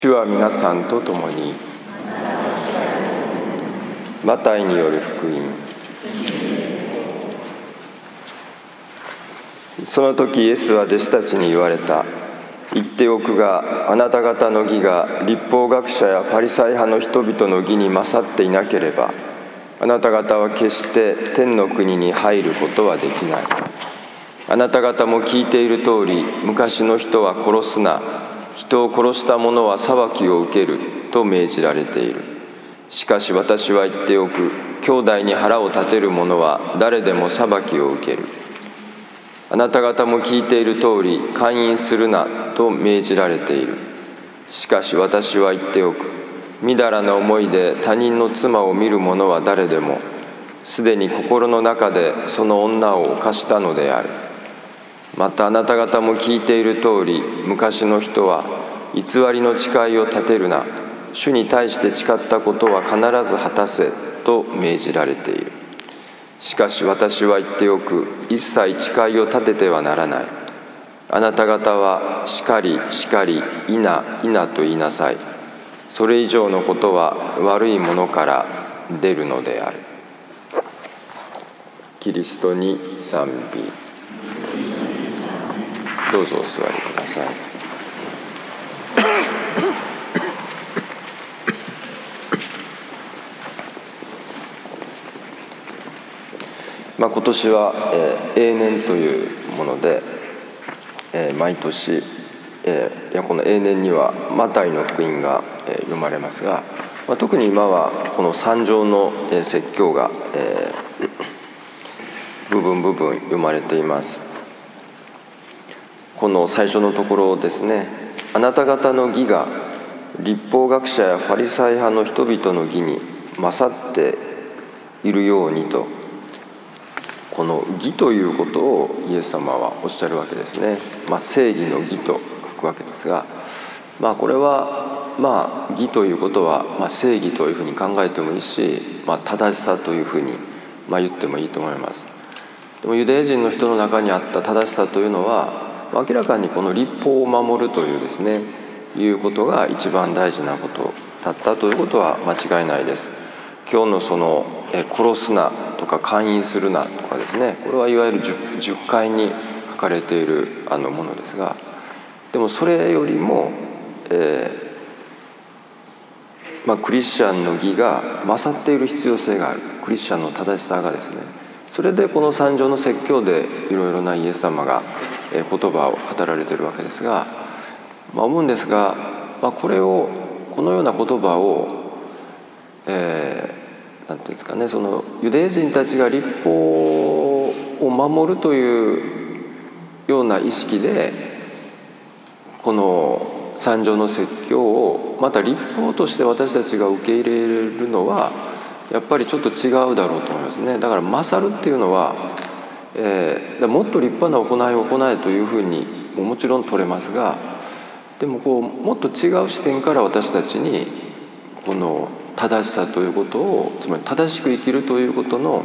主は皆さんと共に。マタイによる福音。その時イエスは弟子たちに言われた。言っておくが、あなた方の義が律法学者やファリサイ派の人々の義に勝っていなければ、あなた方は決して天の国に入ることはできない。あなた方も聞いている通り、昔の人は殺すな、人を殺した者は裁きを受けると命じられている。しかし私は言っておく、兄弟に腹を立てる者は誰でも裁きを受ける。あなた方も聞いている通り、姦淫するなと命じられている。しかし私は言っておく、みだらな思いで他人の妻を見る者は誰でも、すでに心の中でその女を犯したのである。またあなた方も聞いている通り、昔の人は偽りの誓いを立てるな、主に対して誓ったことは必ず果たせと命じられている。しかし私は言っておく、一切誓いを立ててはならない。あなた方はしかりしかり、いないなと言いなさい。それ以上のことは悪いものから出るのである。キリストに賛美。どうぞお座りください。今年は、永年というもので、毎年、この永年にはマタイの福音が、読まれますが、特に今はこの三条の、説教が、部分読まれています。この最初のところですね、あなた方の義が律法学者やファリサイ派の人々の義に勝っているようにと、この義ということをイエス様はおっしゃるわけですね。正義の義と書くわけですが、これは義ということは、正義というふうに考えてもいいし、正しさというふうに、言ってもいいと思います。でもユダヤ人の人の中にあった正しさというのは、明らかにこの律法を守るというですね、いうことが一番大事なことだったということは間違いないです。今日のその殺すなとか姦淫するなとかですね、これはいわゆる 10回に書かれているものですが、でもそれよりも、クリスチャンの義が勝っている必要性がある。クリスチャンの正しさがですね、それでこの三条の説教でいろいろなイエス様が言葉を語られているわけですが、思うんですが、このような言葉を、なんていうんですかね、そのユダヤ人たちが律法を守るというような意識でこの三条の説教をまた律法として私たちが受け入れるのはやっぱりちょっと違うだろうと思いますね。だから勝るっていうのは、もっと立派な行いを行えというふうにもちろん取れますが、でももっと違う視点から私たちにこの正しさということを、つまり正しく生きるということの、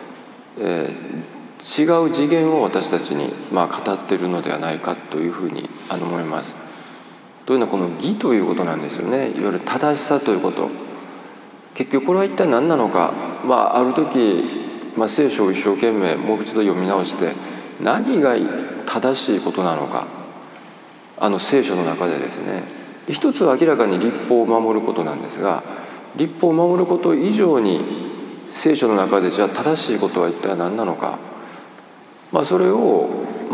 違う次元を私たちに語っているのではないかというふうに思います。というのはこの義ということなんですよね。いわゆる正しさということ、結局これは一体何なのか、ある時、聖書を一生懸命もう一度読み直して何が正しいことなのか、聖書の中でですね、一つは明らかに律法を守ることなんですが、律法を守ること以上に聖書の中でじゃあ正しいことは一体何なのか、それを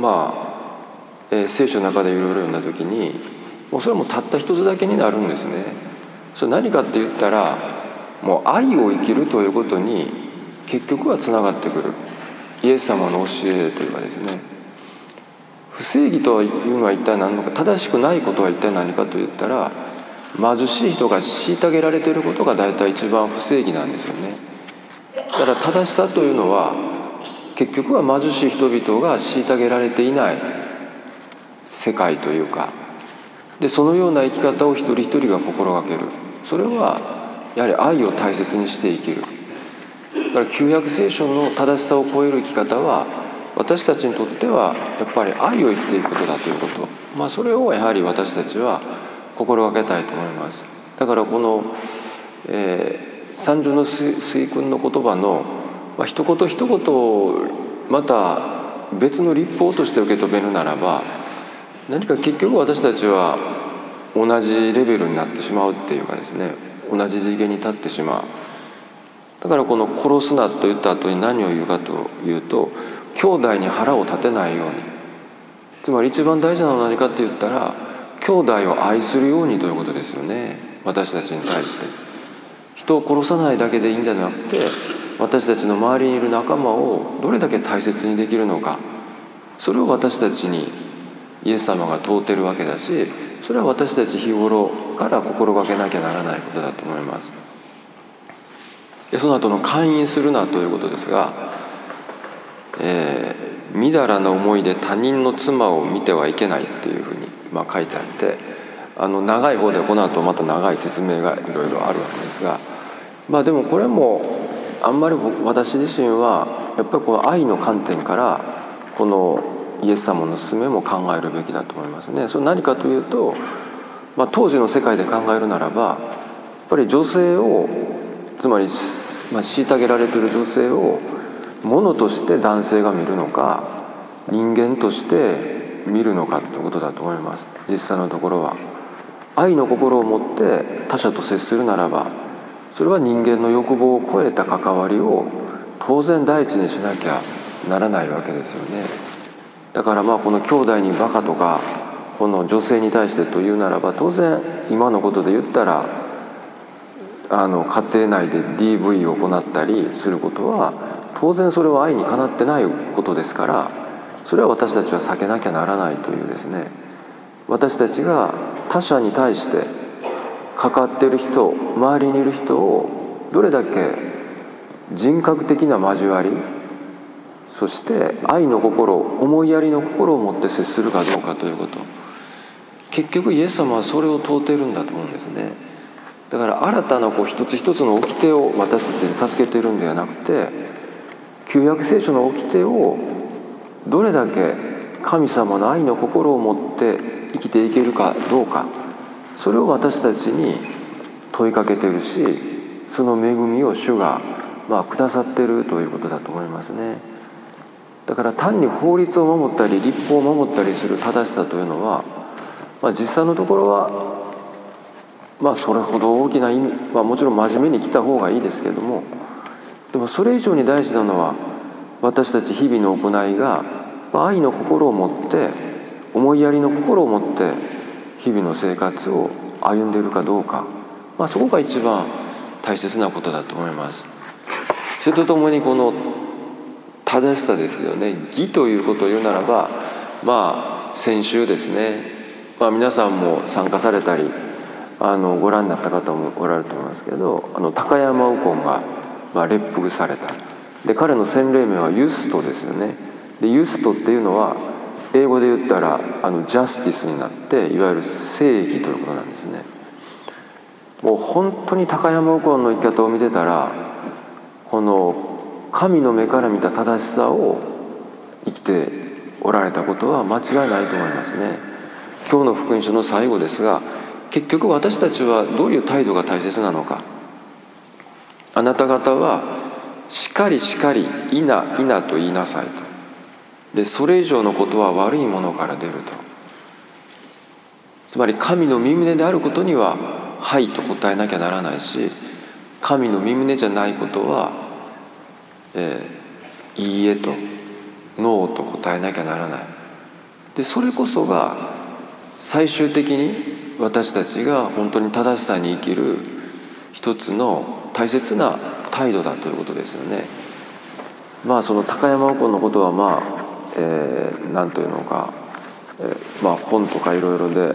聖書の中でいろいろ読んだ時にもうそれはもうたった一つだけになるんですね。それ何かって言ったら、もう愛を生きるということに結局はつながってくる。イエス様の教えというかですね、不正義というのは一体何なのか、正しくないことは一体何かと言ったら、貧しい人が虐げられていることが大体一番不正義なんですよね。だから正しさというのは結局は貧しい人々が虐げられていない世界というかで、そのような生き方を一人一人が心がける。それはやはり愛を大切にして生きる。だから旧約聖書の正しさを超える生き方は私たちにとってはやっぱり愛を生きていくことだということ、それをやはり私たちは心がけたいと思います。だからこの、三条の水訓の言葉の、一言一言をまた別の律法として受け止めるならば、何か結局私たちは同じレベルになってしまうっていうかですね、同じ次元に立ってしまう。だからこの殺すなと言った後に何を言うかというと、兄弟に腹を立てないように、つまり一番大事なのは何かって言ったら、兄弟を愛するようにということですよね。私たちに対して人を殺さないだけでいいんじゃなくて、私たちの周りにいる仲間をどれだけ大切にできるのか、それを私たちにイエス様が問うてるわけだし、それは私たち日頃から心がけなきゃならないことだと思います。でその後の姦淫するなということですが、みだらな思いで他人の妻を見てはいけないっていうふうに書いてあって、長い方でこの後また長い説明がいろいろあるわけですが、でもこれもあんまり私自身はやっぱりこの愛の観点からこのイエス様の勧めも考えるべきだと思いますね。それ何かというと、当時の世界で考えるならば、やっぱり女性を、つまり、虐げられている女性を物として男性が見るのか、人間として見るのかということだと思います。実際のところは愛の心を持って他者と接するならば、それは人間の欲望を超えた関わりを当然第一にしなきゃならないわけですよね。だからこの兄弟にバカとか、この女性に対してというならば、当然今のことで言ったら家庭内で DV を行ったりすることは、当然それは愛にかなってないことですから、それは私たちは避けなきゃならないというですね、私たちが他者に対して関わっている人、周りにいる人をどれだけ人格的な交わり、そして愛の心、思いやりの心を持って接するかどうかということ、結局イエス様はそれを問うているんだと思うんですね。だから新たな一つ一つの掟を私たちに授けているんではなくて、旧約聖書の掟をどれだけ神様の愛の心を持って生きていけるかどうか、それを私たちに問いかけているし、その恵みを主がくださっているということだと思いますね。だから単に法律を守ったり律法を守ったりする正しさというのは、実際のところはそれほど大きな意味、もちろん真面目に来た方がいいですけども、でもそれ以上に大事なのは、私たち日々の行いが愛の心を持って、思いやりの心を持って日々の生活を歩んでいるかどうか、そこが一番大切なことだと思います。それとともにこの正しさですよね。義ということを言うならば、先週ですね、皆さんも参加されたりご覧になった方もおられると思いますけど、高山右近が列服された。で彼の洗礼名はユストですよね。でユストっていうのは英語で言ったらジャスティスになって、いわゆる正義ということなんですね。もう本当に高山右近の生き方を見てたら、この神の目から見た正しさを生きておられたことは間違いないと思いますね。今日の福音書の最後ですが、結局私たちはどういう態度が大切なのか。あなた方はしかりしかり、いないなと言いなさいと。でそれ以上のことは悪いものから出ると。つまり神の御胸であることにははいと答えなきゃならないし、神の御胸じゃないことは、いいえとノーと答えなきゃならない。でそれこそが最終的に私たちが本当に正しさに生きる一つの大切な態度だということですよね。その高山右近のことは何というのか、本とかいろいろで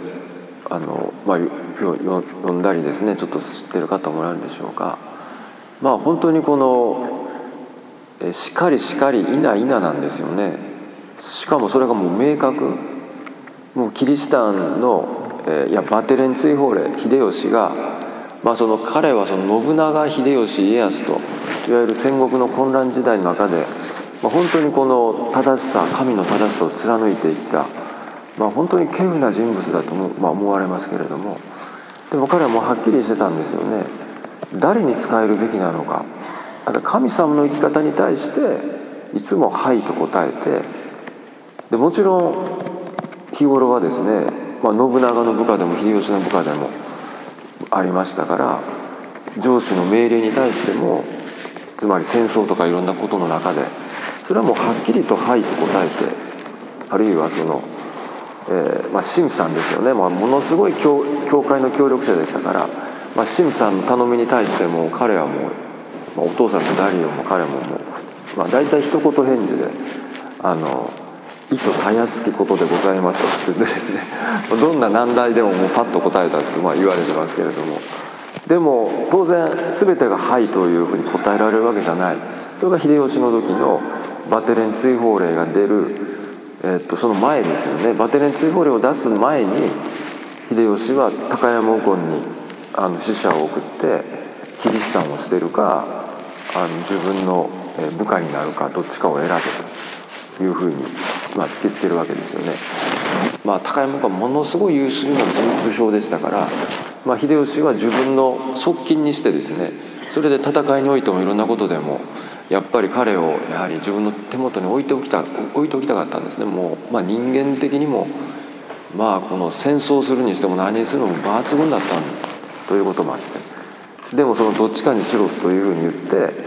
読んだりですね、ちょっと知ってる方もおられるでしょうか。本当にこのしかりしかり、いないななんですよね。しかもそれがもう明確、もうキリシタンのバテレン追放令、秀吉が彼は信長、秀吉、家康といわゆる戦国の混乱時代の中で、本当にこの正しさ、神の正しさを貫いてきた、本当に稀有な人物だと思われますけれども、 でも彼はもうはっきりしてたんですよね。誰に仕えるべきなのか。だから神様の生き方に対していつも「はい」と答えて、でもちろん日頃はですね、信長の部下でも秀吉の部下でもありましたから、上司の命令に対しても、つまり戦争とかいろんなことの中でそれはもうはっきりと「はい」と答えて、あるいはその神父さんですよね、ものすごい教会の協力者でしたから、神父さんの頼みに対しても彼はもう、お父さんとダリオも彼ももう、大体一言返事で「意図たやすきことでございます」って言ってですねどんな難題でももうパッと答えたって言われてますけれども、でも当然全てが「はい」というふうに答えられるわけじゃない。それが秀吉の時のバテレン追放令が出るその前ですよね。バテレン追放令を出す前に秀吉は高山右近に使者を送ってキリシタンを捨てるか自分の部下になるかどっちかを選べというふうに突きつけるわけですよね。高山右近はものすごい優秀な武将でしたから、秀吉は自分の側近にしてですね、それで戦いにおいてもいろんなことでもやっぱり彼をやはり自分の手元に置いておきたかったんですね。もう、人間的にもこの戦争するにしても何にするのも抜群だったということもあって、でもそのどっちかにしろというふうに言って、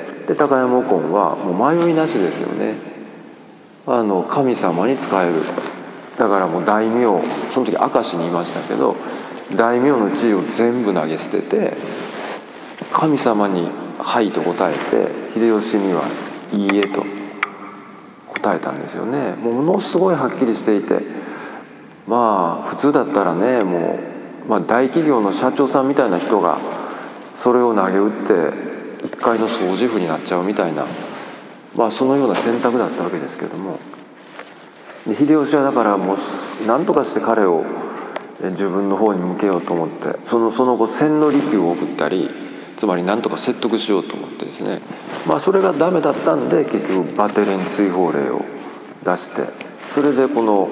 で高山右近はもう迷いなしですよね。神様に仕える。だからもう大名、その時明石にいましたけど、大名の地位を全部投げ捨てて神様に「はい」と答えて、秀吉には「いいえ」と答えたんですよね。ものすごいはっきりしていて、普通だったらね、もう、大企業の社長さんみたいな人がそれを投げ打って一介の掃除婦になっちゃうみたいな、そのような選択だったわけですけども、で秀吉はだからもう何とかして彼を自分の方に向けようと思って、その後千利休を送ったり、つまり何とか説得しようと思ってですね、それがダメだったんで結局バテレン追放令を出して、それでこの、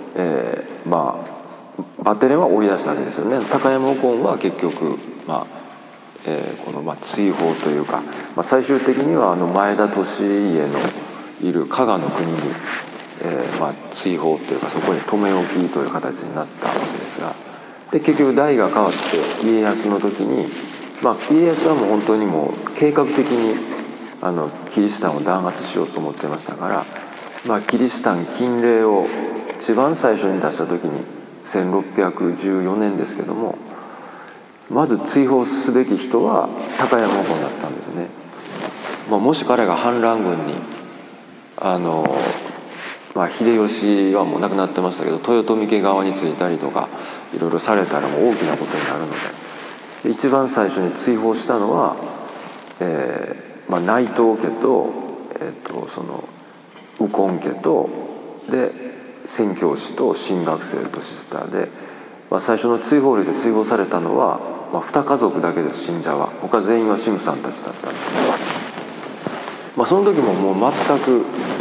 バテレンは追い出したわけですよね。高山右近は結局、この追放というか、最終的には前田利家のいる加賀の国に、追放というかそこに留め置きという形になったわけですが、で結局代が変わって家康の時に、家康はもう本当にもう計画的にキリシタンを弾圧しようと思ってましたから、キリシタン禁令を一番最初に出した時に1614年ですけども、まず追放すべき人は高山右近だったんですね。もし彼が反乱軍に秀吉はもう亡くなってましたけど、豊臣家側についたりとかいろいろされたらもう大きなことになるので、一番最初に追放したのは、内藤家と、その右近家とで宣教師と新学生とシスターで、最初の追放令で追放されたのは、2家族だけです。信者は他全員は神父さんたちだったんですね。その時ももう全く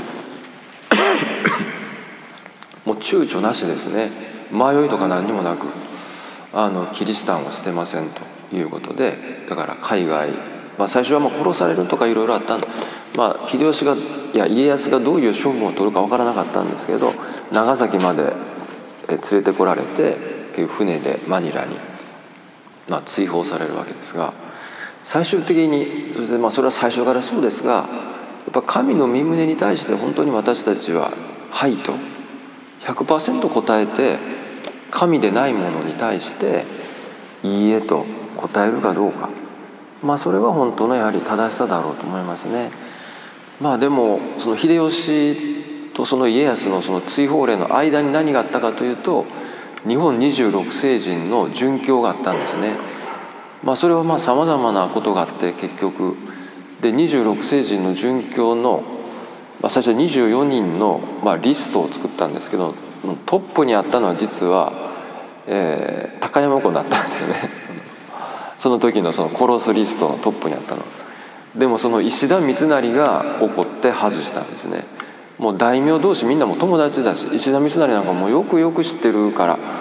もう躊躇なしですね。迷いとか何にもなくキリシタンを捨てませんということで、だから海外、最初はもう殺されるとかいろいろあったんで、秀吉が家康がどういう処分を取るか分からなかったんですけど、長崎まで連れてこられて船でマニラに、追放されるわけですが、最終的にそれは最初からそうですが、やっぱ神の御胸に対して本当に私たちは「はい」と 100% 答えて、神でないものに対して「いいえ」と答えるかどうか、それが本当のやはり正しさだろうと思いますね。でもその秀吉とその家康のその追放令の間に何があったかというと、日本26聖人の殉教があったんですね。それはさまざまなことがあって、結局で26聖人の殉教の、最初24人のリストを作ったんですけど、トップにあったのは実は、高山右近だったんですよねその時のその殺すリストのトップにあったの。でもその石田三成が怒って外したんですね。もう大名同士みんなも友達だし、石田三成なんかもよく知ってるから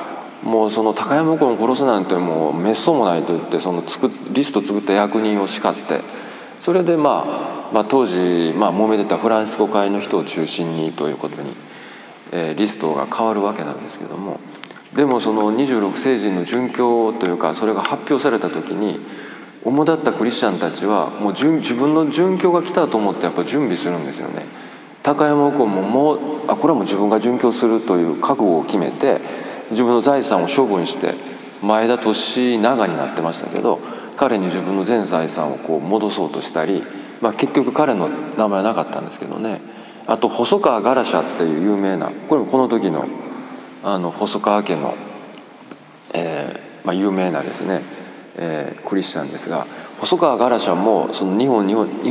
もうその高山君を殺すなんてもうめっそうもないと言って、そのリスト作った役人を叱って、それで当時揉めてたフランシスコ会の人を中心にということに、リストが変わるわけなんですけども、でもその26聖人の殉教というか、それが発表された時に主だったクリスチャンたちはもう自分の殉教が来たと思ってやっぱ準備するんですよね。高山右近もこれはもう自分が殉教するという覚悟を決めて、自分の財産を処分して、前田利長になってましたけど、彼に自分の全財産をこう戻そうとしたり、結局彼の名前はなかったんですけどね。あと細川ガラシャっていう有名な、これもこの時の細川家の、有名なですね、クリスチャンですが、細川ガラシャもその日本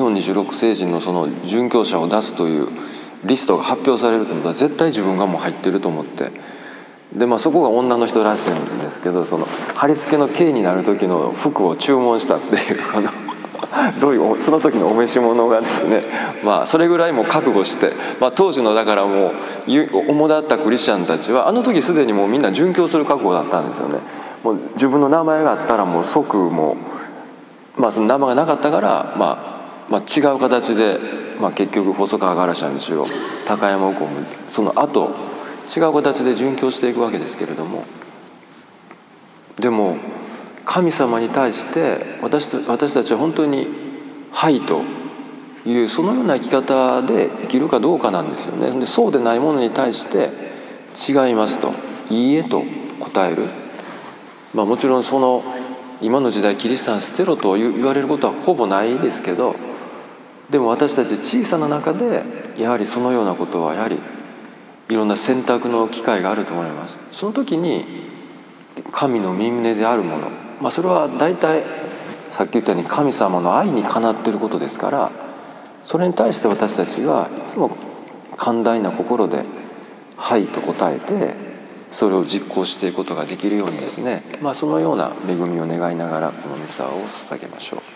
26聖人のその殉教者を出すというリストが発表されるということは絶対自分がもう入ってると思って、でそこが女の人らしいんですけど、その貼り付けの刑になる時の服を注文したっていうどういうその時のお召し物がですね、それぐらいも覚悟して、当時のだからもう主だったクリスチャンたちはあの時すでにもうみんな殉教する覚悟だったんですよね。もう自分の名前があったらもう即もう、その名前がなかったから、違う形で、結局細川ガラシャにしろ高山右近もその後違う形で殉教していくわけですけれども、でも神様に対して私たちは本当に「はい」というそのような生き方で生きるかどうかなんですよね。でそうでないものに対して「違います」と「いいえ」と答える。もちろんその今の時代キリシタン捨てろと言われることはほぼないですけど、でも私たち小さな中でやはりそのようなことはやはりいろんな選択の機会があると思います。その時に神の御胸であるもの、それは大体さっき言ったように神様の愛にかなっていることですから、それに対して私たちがいつも寛大な心で「はい」と答えて、それを実行していくことができるようにですね、そのような恵みを願いながらこのミサを捧げましょう。